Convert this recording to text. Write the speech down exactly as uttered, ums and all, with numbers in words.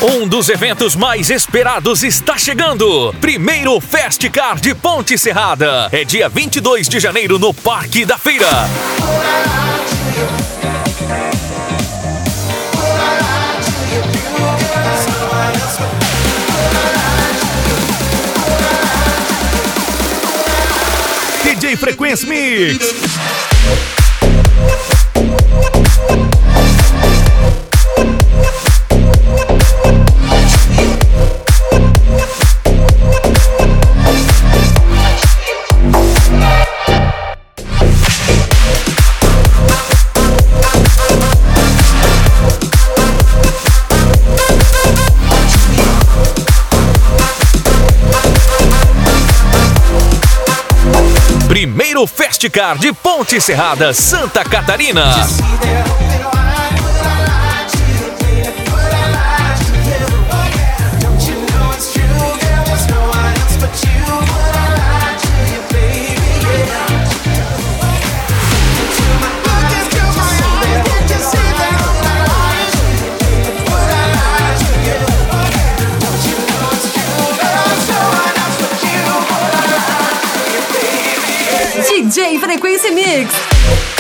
Um dos eventos mais esperados está chegando. Primeiro Festcar de Ponte Serrada. É dia vinte e dois de janeiro no Parque da Feira. D J Frequência Mix. Primeiro Festcar de Ponte Serrada, Santa Catarina. D J Frequência Mix.